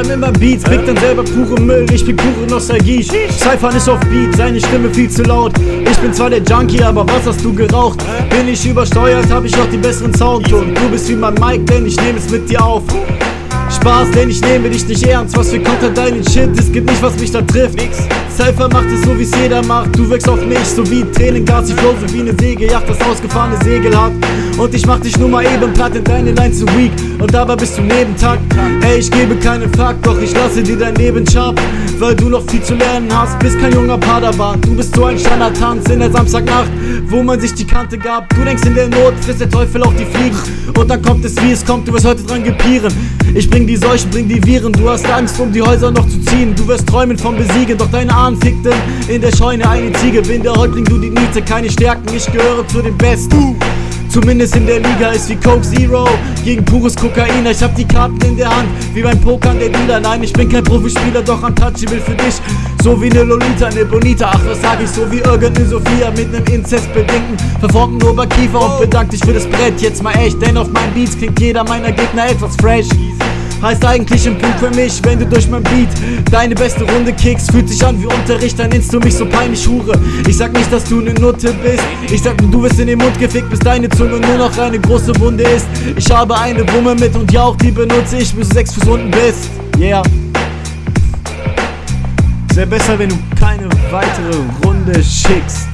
schreiben immer Beats, krieg dann selber pure Müll, ich bin pure Nostalgie. Cypher ist auf Beat, seine Stimme viel zu laut. Ich bin zwar der Junkie, aber was hast du geraucht? Bin ich übersteuert, hab ich auch die besseren Sound. Und du bist wie mein Mic, denn ich nehm es mit dir auf. Spaß, denn ich nehme dich nicht ernst. Was für Content deinen Shit, es gibt nicht, was mich da trifft. Cypher macht es so, wie's jeder macht. Du wirkst auf mich, so wie Tränengas. Ich flow so wie ne Segelyacht, das ausgefahrene Segel hat. Und ich mach dich nur mal eben platt, denn deine Lines zu weak. Und dabei bist du Nebentakt. Ey, ich gebe keinen Fuck, doch ich lasse dir dein Leben scharf. Weil du noch viel zu lernen hast, bist kein junger Padawan. Du bist so ein Standardtanz in der Samstagnacht, wo man sich die Kante gab. Du denkst, in der Not frisst der Teufel auch die Fliegen. Und dann kommt es, wie es kommt, du wirst heute dran gepieren. Ich bring die Seuchen, bring die Viren. Du hast Angst, um die Häuser noch zu ziehen. Du wirst träumen vom Besiegen, doch deine Ahnen fickten in der Scheune eine Ziege. Bin der Häuptling, du die Niete, keine Stärken. Ich gehöre zu den Besten. Zumindest in der Liga ist wie Coke Zero gegen pures Kokain. Ich hab die Karten in der Hand, wie beim Pokern der Dealer. Nein, ich bin kein Profispieler, doch untouchable für dich. So wie ne Lolita, ne Bonita. Ach, was sag ich, so wie irgendeine Sophia mit nem inzestbedingten verformten Oberkiefer. Und bedank dich für das Brett, jetzt mal echt, denn auf meinen Beats klingt jeder meiner Gegner etwas fresh. Heißt eigentlich ein Punkt für mich, wenn du durch mein Beat deine beste Runde kickst. Fühlt sich an wie Unterricht, dann nennst du mich so peinlich Hure. Ich sag nicht, dass du ne Nutte bist, ich sag nur, du wirst in den Mund gefickt, bis deine Zunge nur noch eine große Wunde ist. Ich habe eine Wumme mit und ja, auch die benutze ich, bis du 6 Fuß unten bist. Yeah. Wär besser, wenn du keine weitere Runde schickst.